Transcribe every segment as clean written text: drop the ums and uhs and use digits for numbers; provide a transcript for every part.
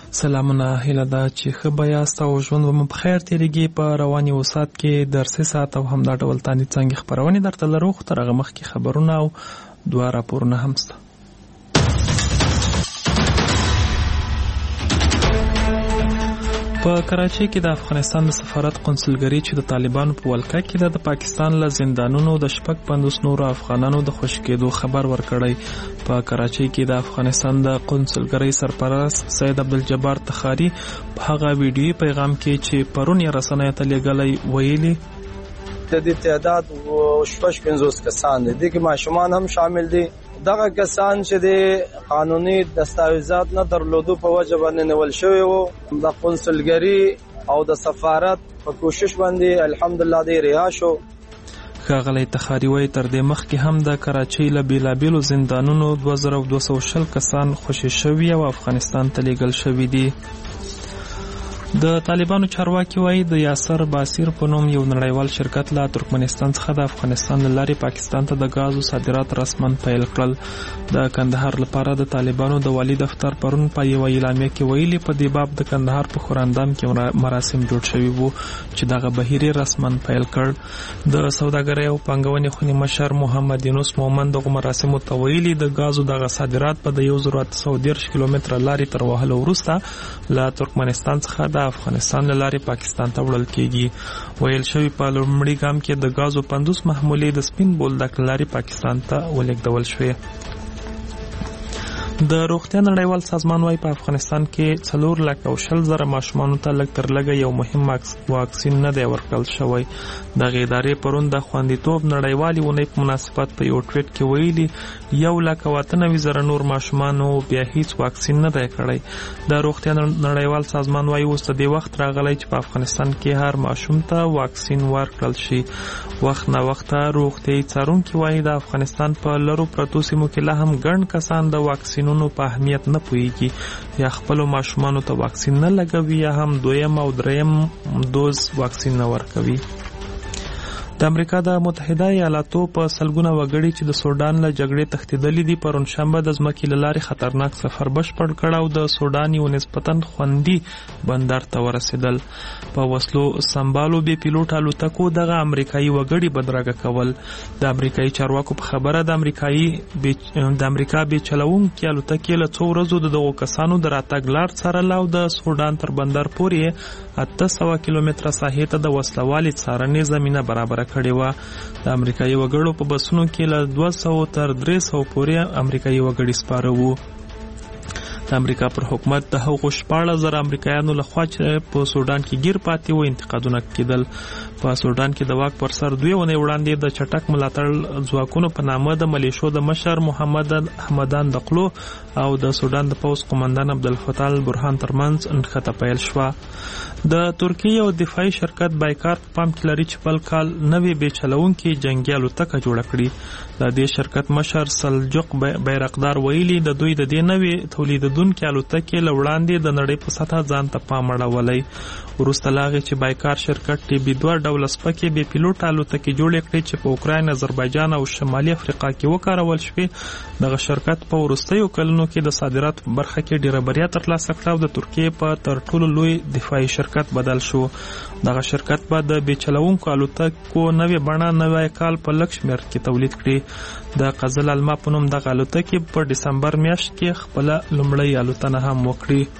سلامونه، هیله ده چې ښه به یاست او ژوند به مو په خیر تېرېږي. په رواني وسات کې درسي ساعت او همدا ډول تاندې څانګې خپرونې درته لرو، خو تر هغه مخکې خبرونه او 2 راپورونه هم شته. په کراچۍ کې د افغانستان د سفارت قونسلګري چې د طالبانو په ولکه کې ده، د پاکستان له زندانونو د 50 نورو افغانانو د خوشي کېدو خبر ورکړی. په کراچۍ کې د افغانستان د قونسلګرۍ سرپرست سید عبدالجبار تخاري په هغه ویډیوي پیغام کې چې پرون یې رسنیو ته لیږلی ویلي د دې تعداد 50 کسان دي، دي کې ماشومان هم شامل دي. دغه کسان چې د قانوني دستاویزات نه درلودو په وجه باندې نیول شوی وو، د قونسلګري او د سفارت په کوشش باندې الحمدلله دی رها شو. ښاغلی تخاري وایي تر دې مخکې هم د کراچۍ له بېلابېلو زندانونو 2220 کسان خوشي شوي او افغانستان ته لیږل شوي دي. د طالبانو چارواکي وایي د یاسر باسیر په نوم یو نړیوال شرکت له ترکمنستان څخه د افغانستان له لارې پاکستان ته د غازو صادرات رسما پیل کړل. د کندهار لپاره د طالبانو د والي دفتر پرون په یوه اعلامیه کې ویلي په دې باب د کندهار په خوراندام کې مراسم جوړ شوي وو چې دغه بهیر یې رسما پیل کړ. د سوداګرۍ او پانګونې خونې مشر محمد یونس مومن دغه مراسمو ته ویلي د غازو دغه صادرات په د 1813 کیلومتره لارې تر وهلو وروسته له ترکمنستان څخه د افغانستان له لارې پاکستان ته وړل کیږي. ویل شوي په لومړي ګام کې د غازو 50 محمولې د سپین بولدک له لارې پاکستان ته ولېږدول شوې. د روغتیا نړیوال سازمان وايي په افغانستان کې 4,20,000 ماشومانو ته لږ تر لږه یو مهم واکسین نه دی ورکړل شوی. دغه ادارې پرون د خوندیتوب نړیوالې اونۍ په مناسبت په یو ټویټ کې ویلي 1,98,000 نور ماشومانو بیا هیڅ واکسین نه دی کړی. د روغتیا نړیوال سازمان وايي اوس د دې وخت راغلی چې په افغانستان کې هر ماشوم ته واکسین ورکړل شي. وخت نه وخت روغتیايي څارونکي وايي د افغانستان په لرو پرتو سیمو کې لا هم ګڼ کسان د واکسین په اهمیت نه پوهیږي، یا خپل ماشومانو ته واکسین نه لګوي یا هم دویم او دریم دوز واکسین نه ورکوي. د امریکا د متحده ایالاتو په سلګونه وګړي چې د سودان له جګړې تښتېدلي دي پرون شنبه د ځمکې له لارې خطرناک سفر بشپړ کړ او د سودان یو نسبتاً خوندي بندر ته ورسېدل. په وسلو سمبالو بې پیلوټ الوتکو دغه امریکایي وګړي بدرګه کول. د امریکایي چارواکو په خبره د امریکا بې چلوونکې الوتکې له څو ورځو د دغو کسانو د راتګ لار څارله او د سودان تر بندر پورې 800 کیلومتره ساحې ته د وسلوالې څارنې زمینه برابره کړې وه. د امریکایي وګړو په بسونو کې له 200 تر 300 پورې امریکایي وګړي سپاره وو. د امریکا پر حکومت د هغو 14,000 امریکایانو لخوا چې په سودان کې گیر پاتې و انتقادونه کېدل. په سودان کې د واک پر سر 2 ونې وړاندې د چټک ملاتړ ځواکونو په نامه د ملیشو د مشر محمد حمدان دقلو او د سودان د پوځ قومندان عبدالفتاح البرهان ترمنځ انخته پیل شوه. د ترکیې یو دفاعي شرکت بایکار په پام کې لري چې بل کال نوې بې چلوونکې جنګي الوتکه جوړه کړي. د دې شرکت مشر سلجوق بیرقدار ویلي د دوی د دې نوې تولیدونکې الوتکې له وړاندې د نړۍ په سطحه ځان ته پام اړولی. وروسته له هغې چې بایکار شرکت TB2 ډوله سپکې بې پیلوټه الوتکې جوړې کړې چې په اوکراین، آذربایجان او شمالي افریقا کې وکارول شوې، دغه شرکت په وروستیو کلونو کې د صادراتو په برخه کې ډېره بریا ترلاسه کړه او د ترکیې په تر ټولو لوی دفاعي شرکت بدل شو. دغه شرکت به د بې چلوونکو الوتکو نوې بڼه نوی کال په لږ شمېر کې تولید کړي. د قزل الما په نوم دغه الوتکې په ډسمبر میاشت کې خپله لومړۍ الوتنه هم وکړي.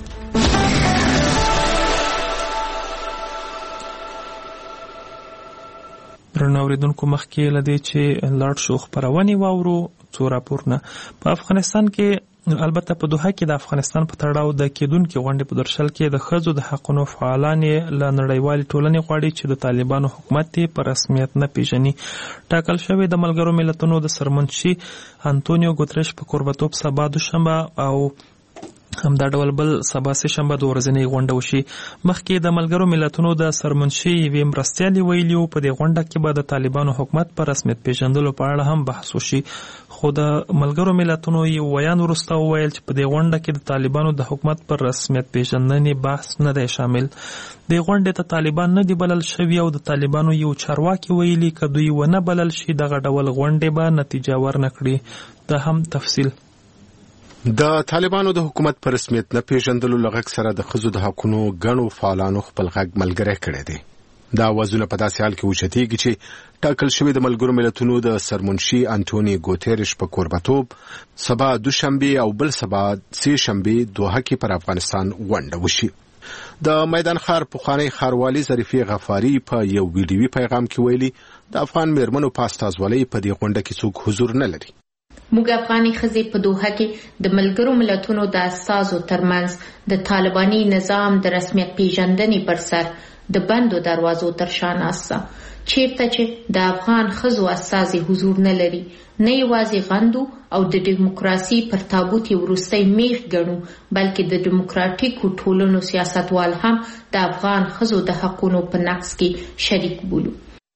درنو اوریدونکو، مخکې له دې چې لاړ شو خپرونې واورو څو راپورونه. په افغانستان کې البته په دوحه کې د افغانستان په تړاو د کېدونکې غونډې په درشل کې د ښځو د حقونو فعالان له نړیوالې ټولنې غواړي چې د طالبانو حکومت یې په رسمیت نه پیژني. ټاکل شوی د ملګرو ملتونو د سرمنشي انتونیو ګوتریش په کوربتوب سبا دوشنبه او همدا ډول بل سبا سه شنبه د ورځنۍ غونډه وشي. مخکې د ملګرو ملتونو د سرمنشي یوې مرستیالې ویلي وو په دې غونډه کې به د طالبانو حکومت په رسمیت پیژندلو په اړه هم بحث وشي، خو د ملګرو ملتونو یو ویان وروسته وویل چې په دې غونډه کې د طالبانو د حکومت پر رسمیت پیژندنې بحث نه دی شامل. د غونډې ته طالبان نه دی بلل شوي او د طالبانو یو چارواکي ویلي که دوی ونه بلل شي دغه ډول غونډې به نتیجه ورنه کړي. دا هم تفصیل د طالبانو د حکومت پر رسمیت نه پیژندلو لغږ سره د ښځو د حقونو ګڼو فعالانو خپل غږ ملګری کړی دی. دا وازونه په داسې حال کې اوچتېږي چې ټاکل شوی د ملګرو ملتونو د سرمنشي انټوني ګوتيرش په کوربتوب سبا دوشنبه او بل سبا سه شنبه دوحه کې پر افغانستان غونډه وشي. د میدان ښار پخوانی ښاروالي ظریفې غفاري په یو ویډیوي پیغام کې ویلي د افغان میرمنو په استازولۍ په دې غونډه کې څوک حضور نه لري. موږ افغاني ښځې په دوحه کې د ملګرو ملتونو د استازو ترمنځ د طالباني نظام د رسمیت پیژندنې پر سر د بندو دروازو تر شا ناسته چیرته چې د افغان ښځو استازي حضور نه لري، نه یوازې غندو او د ډیموکراسي پر تابوت یې وروستی میخ ګڼو، بلکې د ډیموکراټیکو ټولنو سیاستوال هم د افغان ښځو د حقونو په نقض کې شریک بولو.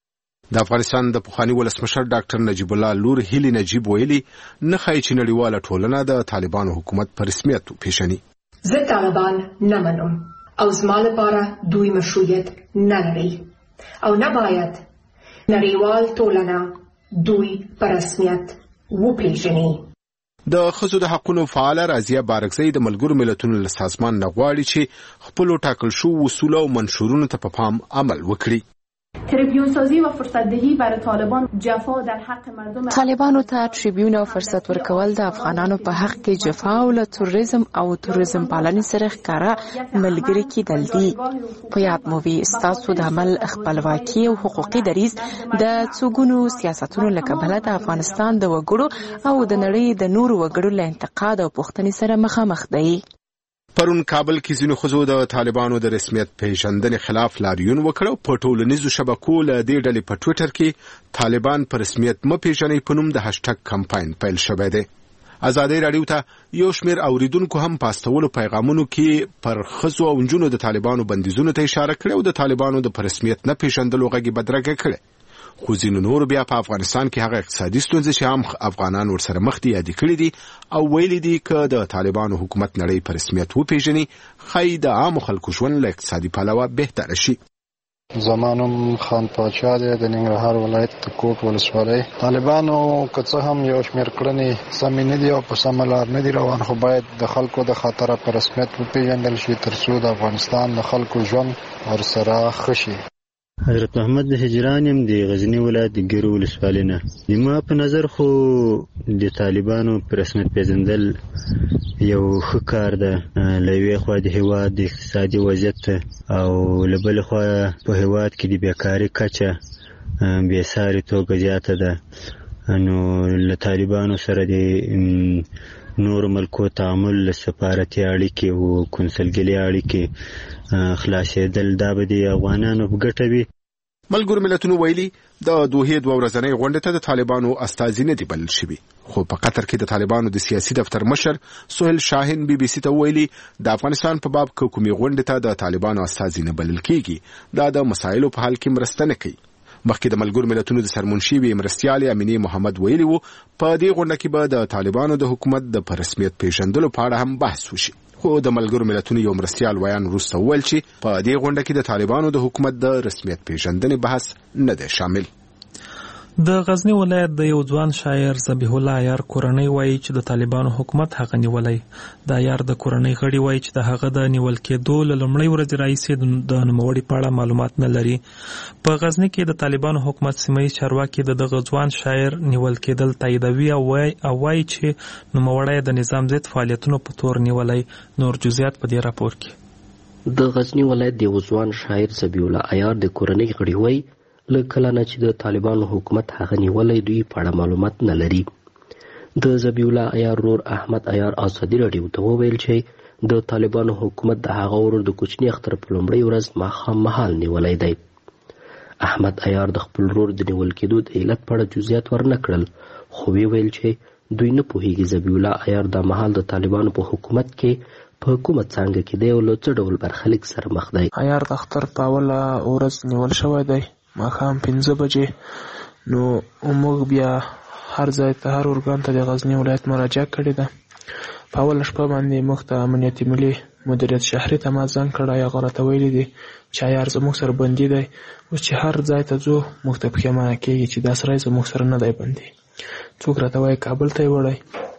د افغانستان د پخوانی ولسمشر ډاکټر نجیب الله لور هیلی نجیب ویلي نه ښایي چې نړیواله ټولنه د طالبانو حکومت په رسمیت وپیژني. زه طالبان نه منم او زما لپاره دوی مشروعیت نه لري او نه باید نړیوال ټولنه دوی په رسمیت وپیژني. د ښځو د حقونو فعاله رازیه بارکزی د ملګرو ملتونو له سازمان نه غواړي چې خپلو ټاکل شوو اصولو او منشورونو ته په پام عمل وکړي. تریبیون سازی و فرصت دهی برای طالبان جفا در حق مردم طالبانو ته تریبیون او فرصت ورکول د افغانانو په حق کې جفا او له تروریزم او تروریزم پالنې سره ښکارا ملګری کېدل دي. په یاد مو وي ستاسو د عمل خپلواکي او حقوقي دریځ د څوګونو سیاستونو له کبله د افغانستان د وګړو او د نړۍ د نورو وګړو له انتقاد او پوښتنې سره مخامخ دی. پرون کابل کې ځینو ښځو د طالبانو د رسمیت پیژندنې خلاف لاریون وکړ. په ټولنیزو شبکو له دې ډلې په ټویټر کې طالبان په رسمیت م پیژنې په نوم د هاشټګ کمپاین پیل شوی دی. ازادي رادیو ته یو شمېر اوریدونکو هم پاستولو پیغامونو کې پر ښځو او نجونو د طالبانو بندیزونو ته اشاره کړې او د طالبانو د رسمیت نه پیژندلو غږ بدرګه کړې. خو ځینو نور بیا په افغانستان کې هغه اقتصادي ستونزې چې هم افغانان ورسره مخ دي یاد کړي دي او ویلي دي چې د طالبانو حکومت نړۍ په رسمیت وپیژني ښایي د عامو خلکو ژوند له اقتصادي پلوه بهتره شي. زمانم خان پاچا دی د ننګرهار ولایت د کوټ ولسوالۍ. طالبانو که څه هم یو شمېر کړنې سمې نه دي او په سمه لار نه دي روان، خو باید د خلکو د خطره په رسمیت وپیژندل شي تر څو د افغانستان د خلکو ژوند ورسره ښه شي. حضرت محمد د هجران یم د غزنی ولایت د ګیرو ولسوالۍ نه. زما په نظر خو د طالبانو په رسمیت پیژندل یو ښه کار ده. له یوې خوا د هېواد د اقتصادي وضعیت او له بلې خوا په هېواد کې د بیکاري کچه بېساري توګه زیاته ده. نو له طالبانو سره د نور ملکو تعامل، سفارتي اړیکې او کنسلګري اړیکې خلاصېدل دا به د افغانانو په ګټه وي. ملګرو ملتونو ویلي د دوحې 2 ورځنۍ غونډې ته د طالبانو استازي نه دي بلل شوي. خو په قطر کې د طالبانو د سیاسي دفتر مشر سهیل شاهین BBC ته ویلي د افغانستان په باب کومې غونډې ته د طالبانو استازي نه بلل کیږي دا د مسایلو په حل کې مرسته نه کوي. مخکې د ملګرو ملتونو د سرمنشي مرستیال امینه محمد ویلي وو په دې غونډه کې به د طالبانو د حکومت د رسمیت پیژندلو په اړه هم بحث وشي. خو د ملګرو ملتونو یو مرستیال ویان وروسته وویل چې په دې غونډه کې د طالبانو د حکومت د رسمیت پیژندنې بحث نه دی شامل. د غزنی ولایت د یو ځوان شاعر ذبیح الله عیار کورنۍ وایي چې د طالبانو حکومت هغه نیولی. د عیار د کورنۍ غړي وایي چې د هغه د نیول کېدو له لومړۍ ورځې راهیسې د نوموړي په اړه معلومات نه لري. په غزنی کې د طالبانو حکومت سیمه‌ییز چارواکي د دغه ځوان شاعر نیول کېدل تاییدوي او وایي چې نوموړی د نظام ضد فعالیتونو په تور نیولی. نور جزئیات په دې راپور کې. د غزنی ولایت د یو ځوان شاعر ذبیح الله عیار د کورنۍ غړي وایي له کله نه چې د طالبانو حکومت هغه نیولی دوی په اړه معلومات نه لري. د ذبیح الله عیار ورور احمد عیار ازادي راډیو ته وویل چې د طالبانو حکومت د هغه ورور د کوچني اختر په لومړۍ ورځ ماښام مهال نیولی دی. احمد عیار د خپل ورور د نیول کېدو د علت په اړه جزئیات ورنه کړل، خو ویل چې دوی نه پوهیږي ذبیح الله عیار د مهال د طالبانو په حکومت کې په کومه څانګه کې دی او له څه ډول برخلیک سره مخ دی. عیار د اختر په اوله ورځ نیول شوی دی ماښام 5 بجې. نو موږ بیا هر ځای ته هر ارګان ته د غزنی ولایت مراجعه کړې ده. په اوله شپه باندې موږ ته امنیتي ملي مدیریت شهري ته ما زنګ کړی، هغه راته ویلي دي چې عیار زموږ سره بندي دی. اوس چې هر ځای ته ځو موږ ته پښیمانه کېږي چې دا سړی زموږ سره نه دی بندي. څوک راته وایي کابل ته یې وړی،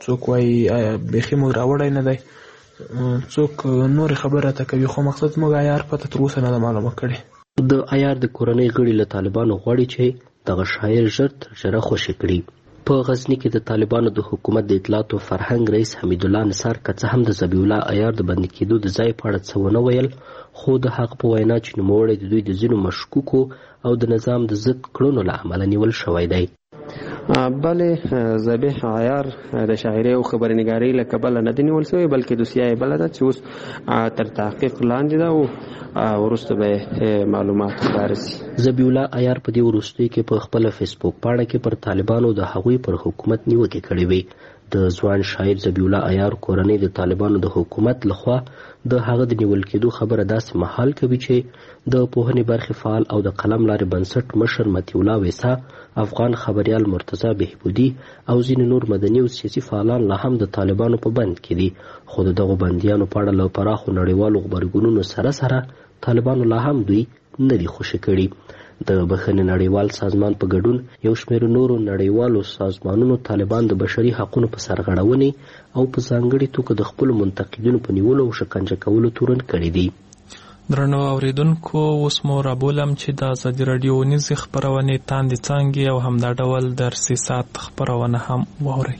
څوک وایي بیخي موږ راوړی نه دی، څوک نورې خبره ته کوي، خو مقصد موږ عیار پته تر اوسه نه ده معلومه کړې. د عیار د کورنۍ غړي له طالبانو غواړي چې دغه شاعر ژر تر ژره خوشي کړي. په غزني کې د طالبانو د حکومت د اطلاعات او فرهنګ رئیس حمید الله نثار که څه هم د ذبیح الله عیار د بندي کېدو د ځای په اړه څه ونه ویل، خو د هغه په وینا چې نوموړی د دوی د ځینو مشکوکو او د نظام د ضد کړنو له امله نیول شوی دی. بلې ذبیح عیار د شاعرۍ او خبرنګارۍ له کبله نه دی نیول شوی، بلکې دوسیه یې بله ده چې اوس تر تحقیق لاندې ده او وروسته به معلومات ښکاره شي. ذبیح الله عیار په دې وروستیو کې په خپله فیسبوک پاڼه کې پر طالبانو د هغوی پر حکومت نیوکې کړې وې. د ځوان شاعر ذبیح الله عیار کورنۍ د طالبانو د حکومت لخوا د هغه د نیول کېدو خبره داسې مهال کوي چې د پوهنې برخې فعال او د قلم لارې بنسټ مشر مطیع الله ویسا، افغان خبریال مرتضی بهبودي او ځینې نور مدني او سیاسي فعالان لا هم د طالبانو په بند کې دي، خو د دغو بندیانو په اړه له پراخو نړیوالو غبرګونونو سره طالبانو لا هم دوی نه دي خوشي کړي. د بخښنې نړیوال سازمان په ګډون یو شمېر نورو نړیوالو سازمانونو طالبان د بشري حقونو په سرغړونې او په ځانګړي توګه د خپلو منتقدینو په نیولو او شکنجه کولو تورن کړي دي. درنو اوریدونکو، اوس مو رابولم چې د ازادي راډیو نیزې خپرونې تاندې څانګې او همدا ډول درسي ساعت خپرونه هم واورئ.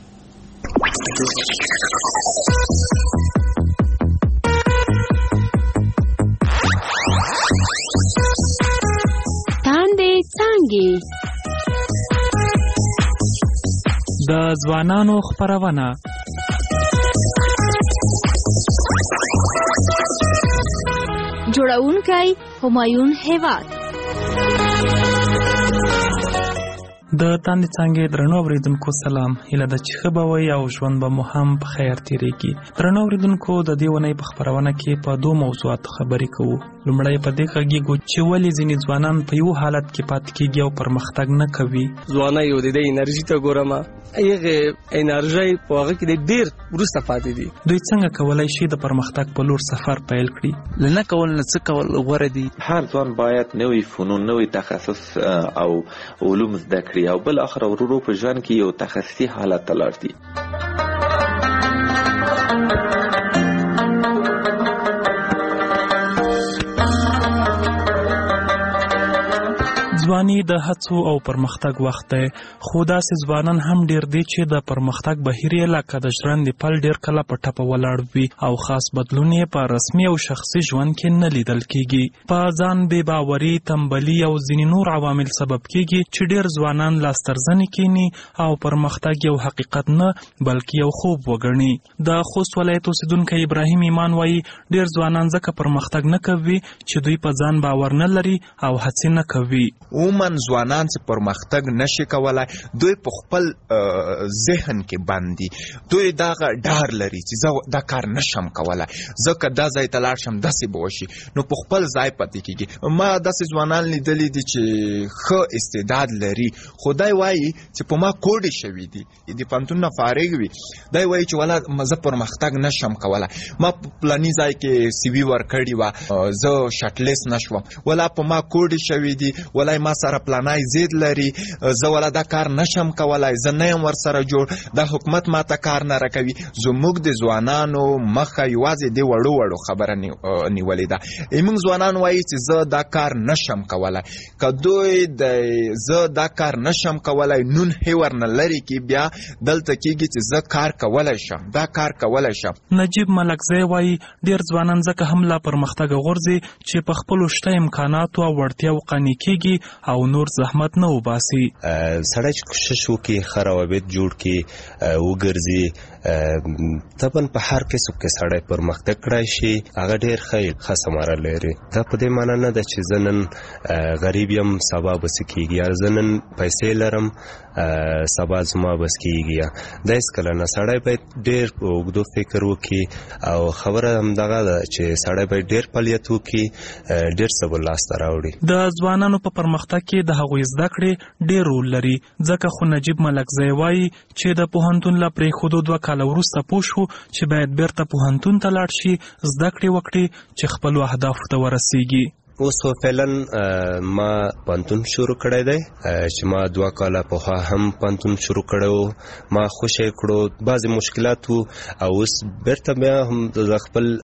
د ځوانانو خپرونه. جوړونکی همایون هیواد. د تاندې څانګې درنو اوریدونکو سلام، هیله ده چې ښه به وئ او ژوند به مو هم په خیر تېرېږي. درنو اوریدونکو، د دې اونۍ په خپرونه کې په 2 موضوعاتو خبرې کوو. لومړی په دې غږیږو چې ولې ځینې ځوانان په یو حالت کې پاتې کېږي او پرمختګ نه کوي. ځوانۍ یو د دې انرژي ته ګورم، هغه انرژي په هغه کې ډېر وروسته پاتې دي. دوی څنګه کولی شي د پرمختګ په لور سفر پیل کړي؟ له نه کول نه څه کول غوره دي. هر ځوان باید نوې فنون، نوې تخصص او علوم زده کړي او بل اخر ورو په ژوند کې یو تخصصي حالت ته لاړ دي. ځواني د هڅو او پرمختګ وخت دی، خو داسې ځوانان هم ډیر دي چې د پرمختګ بهیر یې لکه د ژرندې پل ډیر کله په ټپه ولاړ وي او خاص بدلون یې په رسمي او شخصي ژوند کې نه لیدل کیږي. په ځان بې باوري، تنبلي او ځینې نور عوامل سبب کیږي چې ډیر ځوانان لاسترزنې کینی او پرمختګ یو حقیقت نه بلکې یو خوب وګڼي. د خوست ولایت اوسیدونکی ابراهیم ایمان وایي ډیر ځوانان ځکه پرمختګ نه کوي چې دوی په ځان باور نه لري او هڅې نه کوي. عموماً ځوانان چې پرمختګ نشي کولای، دوی په خپل ذهن کې باندې دوی دا ډار لري چې زه دا کار نشم کولای، زه که دا ځای ته لاړ شم داسې به وشي، نو په خپل ځای پاتې کېږي. ما داسې ځوانان لیدلي دي چې ښه استعداد لري، خو دی وایي چې په ما کوډې شوي دي، د پوهنتون نه فارغ وي، دی وایي چې ولا زه پرمختګ نشم کولای، ما په پلاني ځای کې CV ورکړې وه، زه شټلیست نشوم، ولا په ما کوډې شوي دي، ولا ما سره پلانای زید لري، زه ولا دا کار نشم کولای، زه نه یم ورسره جوړ، دا حکومت ما ته کار نه راکوي. زموږ د ځوانانو مخه یوازې د وړو وړو خبره نیولې ده. موږ ځوانان وایي چې زه دا کار نشم کولای، که دوی د زه دا کار نشم کولای نون هیور نه لري کې بیا دلته کېږي چې زه کار کولی شم، دا کار کولی شم. نجیب ملکزی وایي ډېر ځوانان ځکه هم لا پرمختګ غورځي چې په خپلو شته امکاناتو او وړتیاو قانع کېږي او نور زحمت نه وباسي. سړی چې کوشش وکړي، ښه روابط جوړ کړي، وګرځي، طبعا په هر کسب کې سړی پرمختګ کړی شي، هغه ډېر ښه ثمره لري. دا په دې معنا نه ده چې زه نن غریب یم سبا به څه کېږي، یا زه نن پیسې لرم سبا زما بس کېږي، دا هېڅکله نه. سړی باید ډېر په اوږدو فکر وکړي او خبره همدغه ده چې سړی باید ډېر فعالیت وکړي، ډېر څه به لاسته راوړي. د ځوانانو په پرمختګ کې د هغوی زده کړې ډېر رول لري، ځکه خو نجیب ملکزی وایي چې د پوهنتون له پرېښودو 2 کاله وروسته پوه شو چې باید بیرته پوهنتون ته لاړ شي، زده کړې وکړي چې خپلو اهدافو ته ورسیږي. اوس فعلا ما پانتون شروع کړی دی چې ما 2 کاله پخوا هم پانتون شروع کړو. ما خوشی کړو بعضې مشکلات وو او اوس بیرته بیا هم د خپل